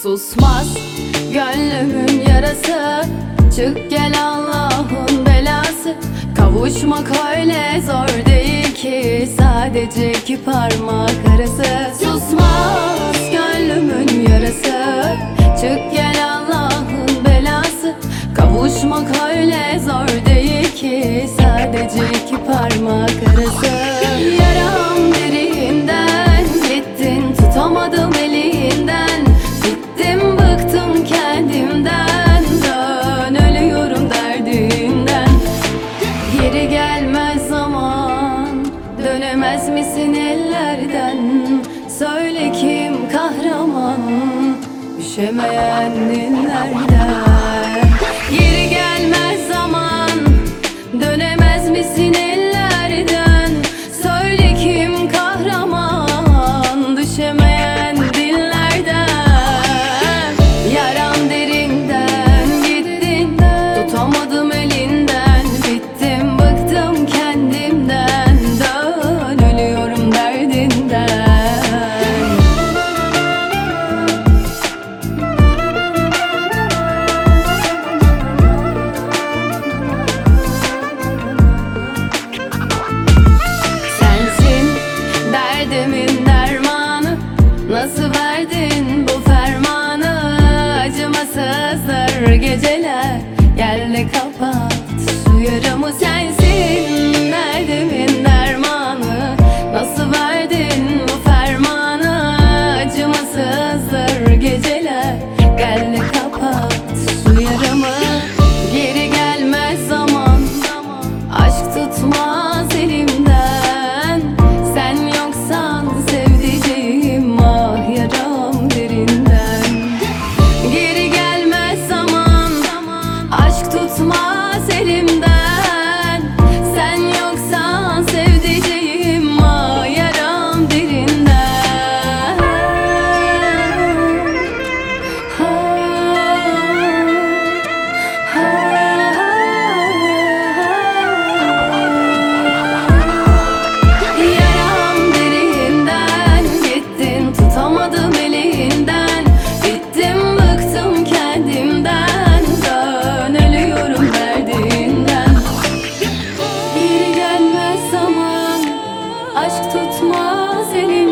Susmaz gönlümün yarası, çık gel Allah'ın belası. Kavuşmak öyle zor değil ki, sadece iki parmak arası. Susmaz gönlümün yarası, çık gel Allah'ın belası. Kavuşmak öyle zor değil ki, sadece iki parmak arası. Yaram derinden, gittin tutamadım elinden. Bittim bıktım kendimden, dön ölüyorum derdimden. Geri gelmez zaman, dönemez misin ellerden? Söyle kim kahraman, düşemeyen dinlerden. Geri gelmez zaman, dönemez misin ellerden? Söyle kim kahraman, düşemeyen dillerden. Yaram derinden, gittin tutamadım elinden. Bittim bıktım kendimden, dön ölüyorum derdinden. Derdimin dermanı, nasıl verdin bu fermanı? Acımasızdır geceler, gel de kapat şu yaramı. Sensin derdimin dermanı, nasıl verdin bu fermanı? Acımasızdır geceler, gel de kapat şu yaramı. Geri gelmez zaman, aşk tutmaz elimden. Sen yoksan sevdiceğim, ah yaram derinden. Geri gelmez zaman, aşk tutmaz elimden. Sen yoksan sevdiceğim, ah yaram derinden. Yaram derinden, gittin tutamadım elinden. Bittim bıktım kendimden, dön ölüyorum derdinden. Geri gelmez zaman, aşk tutmaz elimden.